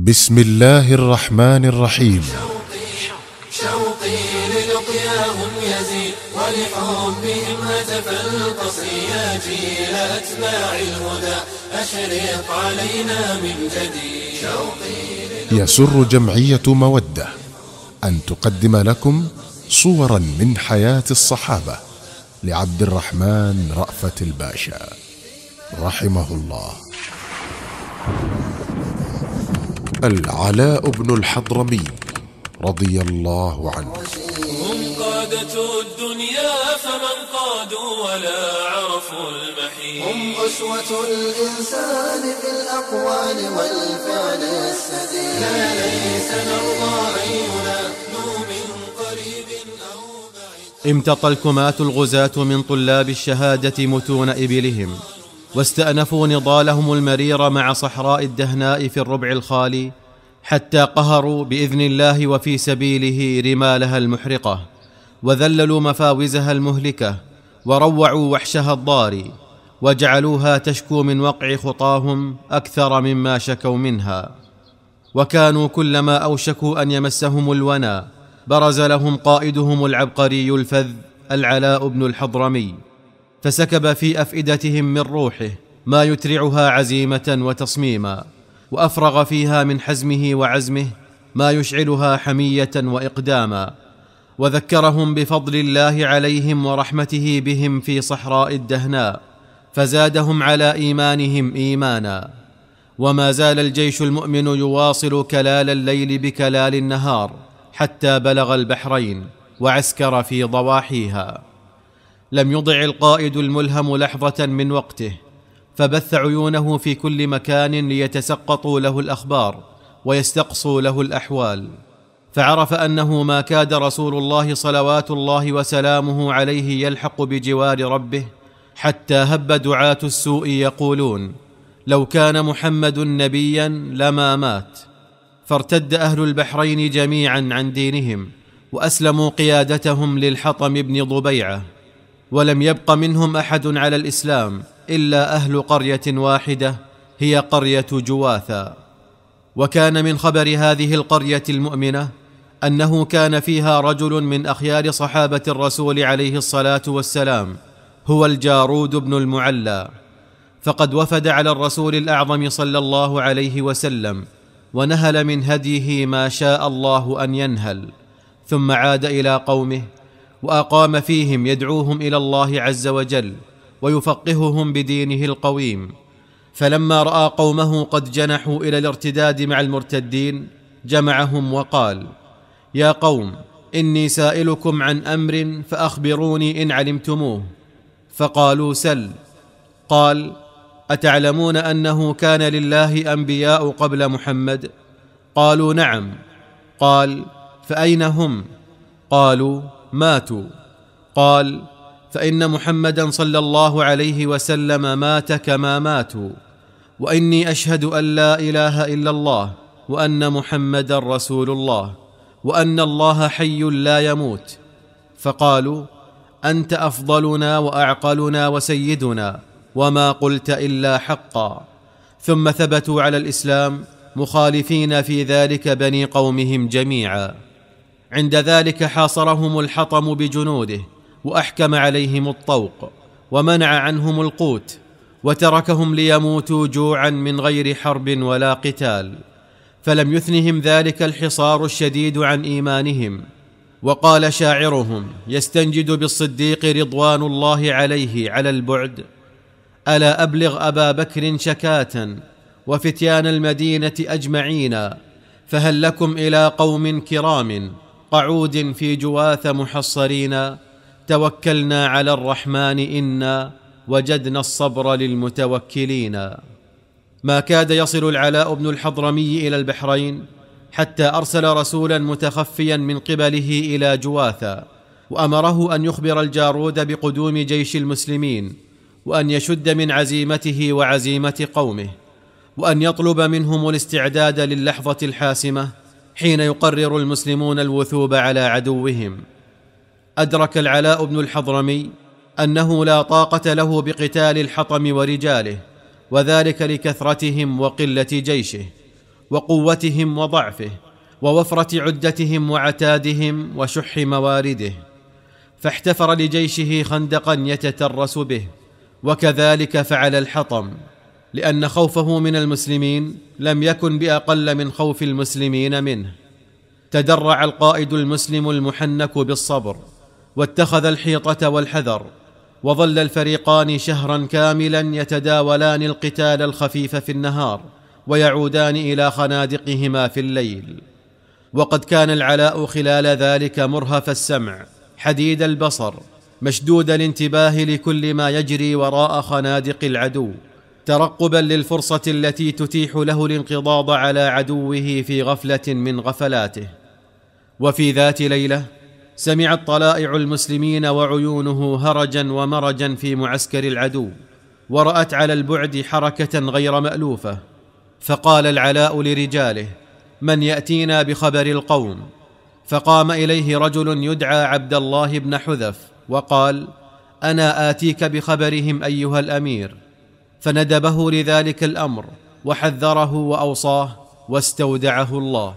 بسم الله الرحمن الرحيم. شوقي للقياهم يزيد ولحبهم هتف القصي يا جيل أتباع الهدى أشرق علينا من جديد. يسر جمعية مودة أن تقدم لكم صورا من حياة الصحابة لعبد الرحمن رأفت الباشا رحمه الله. العلاء بن الحضرمي رضي الله عنه. هم قادة الدنيا فمن قادوا ولا عرفوا المحيط. هم أسوة الإنسان في الأقوال والفعل السديد. لا ليس نرضى أن ينادوا من قريب أو بعيد. امتطى الكماة الغزاة من طلاب الشهادة متون إبلهم، واستأنفوا نضالهم المرير مع صحراء الدهناء في الربع الخالي، حتى قهروا بإذن الله وفي سبيله رمالها المحرقة، وذللوا مفاوزها المهلكة، وروعوا وحشها الضاري، وجعلوها تشكو من وقع خطاهم أكثر مما شكوا منها. وكانوا كلما أوشكوا أن يمسهم الونى برز لهم قائدهم العبقري الفذ العلاء بن الحضرمي، فسكب في أفئدتهم من روحه ما يترعها عزيمة وتصميما، وأفرغ فيها من حزمه وعزمه ما يشعلها حمية وإقداما، وذكرهم بفضل الله عليهم ورحمته بهم في صحراء الدهناء، فزادهم على إيمانهم إيمانا. وما زال الجيش المؤمن يواصل كلال الليل بكلال النهار حتى بلغ البحرين وعسكر في ضواحيها. لم يضع القائد الملهم لحظة من وقته، فبث عيونه في كل مكان ليتسقطوا له الأخبار ويستقصوا له الأحوال، فعرف أنه ما كاد رسول الله صلوات الله وسلامه عليه يلحق بجوار ربه، حتى هب دعاة السوء يقولون: لو كان محمد نبيا لما مات. فارتد أهل البحرين جميعا عن دينهم، وأسلموا قيادتهم للحطم بن ضبيعة، ولم يبق منهم أحد على الإسلام إلا أهل قرية واحدة هي قرية جواثا. وكان من خبر هذه القرية المؤمنة أنه كان فيها رجل من أخيار صحابة الرسول عليه الصلاة والسلام، هو الجارود بن المعلى، فقد وفد على الرسول الأعظم صلى الله عليه وسلم، ونهل من هديه ما شاء الله أن ينهل، ثم عاد إلى قومه وأقام فيهم يدعوهم إلى الله عز وجل ويفقههم بدينه القويم. فلما رأى قومه قد جنحوا إلى الارتداد مع المرتدين جمعهم وقال: يا قوم، إني سائلكم عن أمر فأخبروني إن علمتموه. فقالوا: سل. قال: أتعلمون أنه كان لله أنبياء قبل محمد؟ قالوا: نعم. قال: فأين هم؟ قالوا: ماتوا. قال: فإن محمدا صلى الله عليه وسلم مات كما ماتوا، وإني أشهد أن لا إله إلا الله وأن محمدا رسول الله وأن الله حي لا يموت. فقالوا: أنت أفضلنا وأعقلنا وسيدنا، وما قلت إلا حقا. ثم ثبتوا على الإسلام مخالفين في ذلك بني قومهم جميعا. عند ذلك حاصرهم الحطم بجنوده، وأحكم عليهم الطوق، ومنع عنهم القوت، وتركهم ليموتوا جوعا من غير حرب ولا قتال. فلم يثنهم ذلك الحصار الشديد عن إيمانهم. وقال شاعرهم يستنجد بالصديق رضوان الله عليه على البعد: ألا أبلغ أبا بكر شكاة وفتيان المدينة أجمعين، فهل لكم إلى قوم كرام قعود في جواث محصرين، توكلنا على الرحمن إنا وجدنا الصبر للمتوكلين. ما كاد يصل العلاء بن الحضرمي إلى البحرين حتى أرسل رسولا متخفيا من قبله إلى جواثا، وأمره أن يخبر الجارود بقدوم جيش المسلمين، وأن يشد من عزيمته وعزيمة قومه، وأن يطلب منهم الاستعداد للحظة الحاسمة حين يقرر المسلمون الوثوب على عدوهم. أدرك العلاء بن الحضرمي أنه لا طاقة له بقتال الحطم ورجاله، وذلك لكثرتهم وقلة جيشه، وقوتهم وضعفه ووفرة عدتهم وعتادهم وشح موارده، فاحتفر لجيشه خندقا يتترس به، وكذلك فعل الحطم، لأن خوفه من المسلمين لم يكن بأقل من خوف المسلمين منه. تدرع القائد المسلم المحنك بالصبر، واتخذ الحيطة والحذر، وظل الفريقان شهرا كاملا يتداولان القتال الخفيف في النهار، ويعودان إلى خنادقهما في الليل. وقد كان العلاء خلال ذلك مرهف السمع، حديد البصر، مشدود الانتباه لكل ما يجري وراء خنادق العدو، ترقبا للفرصة التي تتيح له الانقضاض على عدوه في غفلة من غفلاته. وفي ذات ليلة سمعت طلائع المسلمين وعيونه هرجا ومرجا في معسكر العدو، ورأت على البعد حركة غير مألوفة، فقال العلاء لرجاله: من يأتينا بخبر القوم؟ فقام إليه رجل يدعى عبد الله بن حذف وقال: أنا آتيك بخبرهم أيها الأمير. فندبه لذلك الأمر وحذره وأوصاه واستودعه الله.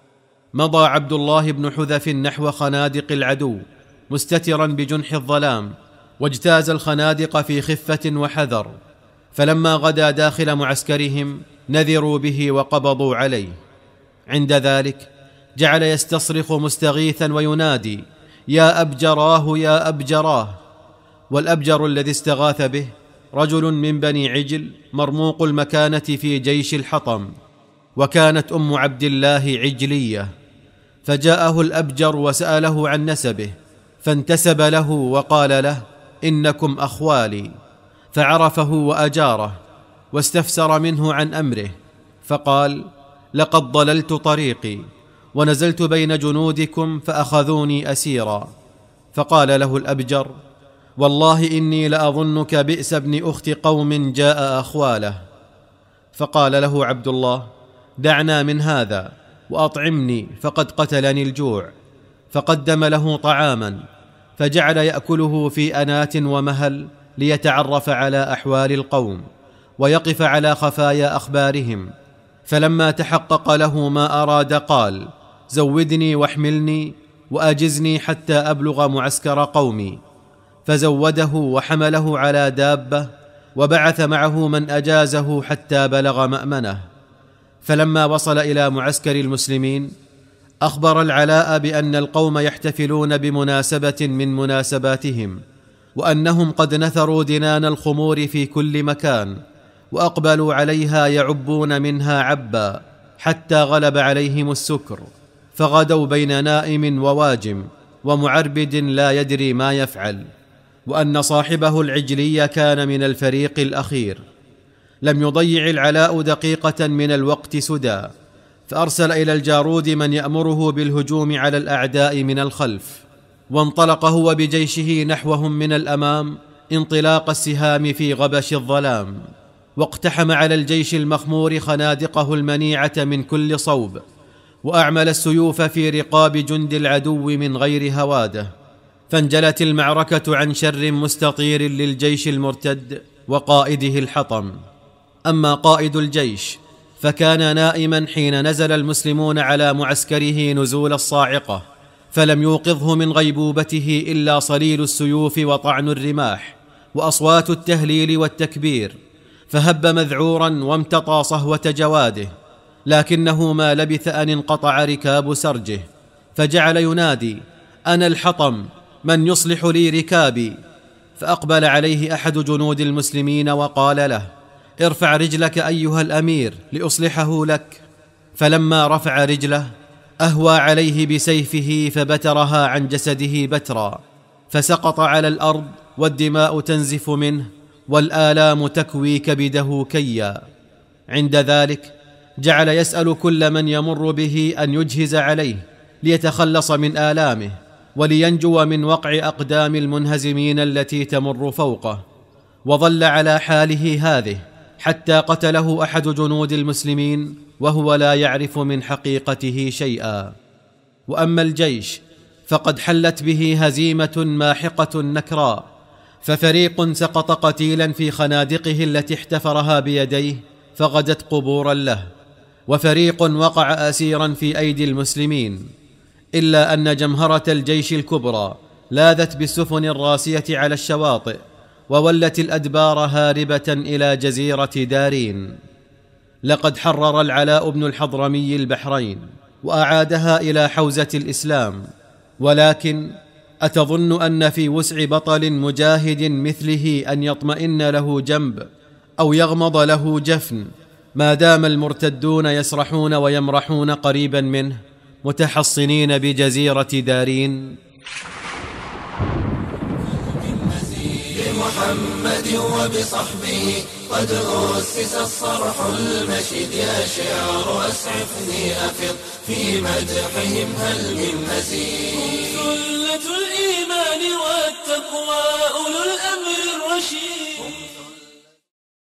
مضى عبد الله بن حذف نحو خنادق العدو مستترا بجنح الظلام، واجتاز الخنادق في خفة وحذر، فلما غدا داخل معسكرهم نذروا به وقبضوا عليه. عند ذلك جعل يستصرخ مستغيثا وينادي: يا أبجراه يا أبجراه. والأبجر الذي استغاث به رجل من بني عجل مرموق المكانة في جيش الحطم، وكانت أم عبد الله عجلية، فجاءه الأبجر وسأله عن نسبه، فانتسب له وقال له: إنكم أخوالي. فعرفه وأجاره، واستفسر منه عن أمره، فقال: لقد ضللت طريقي ونزلت بين جنودكم فأخذوني أسيرا. فقال له الأبجر: والله إني لأظنك بئس ابن أخت قوم جاء أخواله. فقال له عبد الله: دعنا من هذا وأطعمني فقد قتلني الجوع. فقدم له طعاما، فجعل يأكله في أنات ومهل ليتعرف على أحوال القوم ويقف على خفايا أخبارهم. فلما تحقق له ما أراد قال: زودني واحملني وأجزني حتى أبلغ معسكر قومي. فزوده وحمله على دابة، وبعث معه من أجازه حتى بلغ مأمنه. فلما وصل إلى معسكر المسلمين أخبر العلاء بأن القوم يحتفلون بمناسبة من مناسباتهم، وأنهم قد نثروا دنان الخمور في كل مكان، وأقبلوا عليها يعبون منها عبا، حتى غلب عليهم السكر، فغدوا بين نائم وواجم ومعربد لا يدري ما يفعل، وأن صاحبه العجلي كان من الفريق الأخير. لم يضيع العلاء دقيقة من الوقت سدى، فأرسل إلى الجارود من يأمره بالهجوم على الأعداء من الخلف، وانطلق هو بجيشه نحوهم من الأمام انطلاق السهام في غبش الظلام، واقتحم على الجيش المخمور خنادقه المنيعة من كل صوب، وأعمل السيوف في رقاب جند العدو من غير هواده، فانجلت المعركة عن شر مستطير للجيش المرتد وقائده الحطم. أما قائد الجيش فكان نائما حين نزل المسلمون على معسكره نزول الصاعقة، فلم يوقظه من غيبوبته إلا صليل السيوف وطعن الرماح وأصوات التهليل والتكبير، فهب مذعورا وامتطى صهوة جواده، لكنه ما لبث أن انقطع ركاب سرجه، فجعل ينادي: أنا الحطم، من يصلح لي ركابي؟ فأقبل عليه أحد جنود المسلمين وقال له: ارفع رجلك أيها الأمير لأصلحه لك. فلما رفع رجله أهوى عليه بسيفه فبترها عن جسده بترا، فسقط على الأرض والدماء تنزف منه والآلام تكوي كبده كيا. عند ذلك جعل يسأل كل من يمر به أن يجهز عليه ليتخلص من آلامه ولينجو من وقع أقدام المنهزمين التي تمر فوقه، وظل على حاله هذه حتى قتله أحد جنود المسلمين وهو لا يعرف من حقيقته شيئا. وأما الجيش فقد حلت به هزيمة ماحقة نكراء، ففريق سقط قتيلا في خنادقه التي احتفرها بيديه فغدت قبورا له، وفريق وقع أسيرا في أيدي المسلمين، إلا أن جمهرة الجيش الكبرى لاذت بالسفن الراسية على الشواطئ، وولت الأدبار هاربة إلى جزيرة دارين. لقد حرر العلاء بن الحضرمي البحرين وأعادها إلى حوزة الإسلام، ولكن أتظن أن في وسع بطل مجاهد مثله أن يطمئن له جنب أو يغمض له جفن ما دام المرتدون يسرحون ويمرحون قريبا منه متحصنين بجزيرة دارين؟ بمحمد وبصحبه قد أسس الصرح المشيد، يا شعر أسعفني أفض في مدحهم هل من مزيد. سلة الإيمان والتقوى أولو الأمر الرشيد.